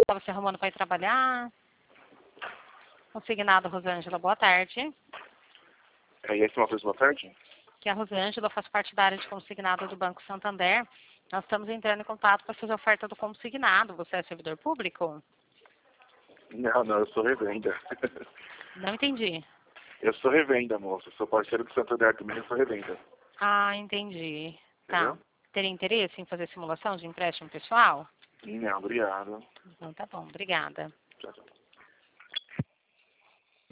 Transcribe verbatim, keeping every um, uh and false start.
Estava se arrumando para ir trabalhar. Consignado, Rosângela, boa tarde. É, e aí, Simões, boa tarde. Que é a Rosângela, faz parte da área de consignado do Banco Santander. Nós estamos entrando em contato para fazer a oferta do consignado. Você é servidor público? Não, não, eu sou revenda. Não entendi. Eu sou revenda, moça. Sou parceiro do Santander também, eu sou revenda. Ah, entendi. Tá. Entendeu? Teria interesse em fazer simulação de empréstimo pessoal? Não, obrigado. Então tá bom, obrigada. Tchau, tchau.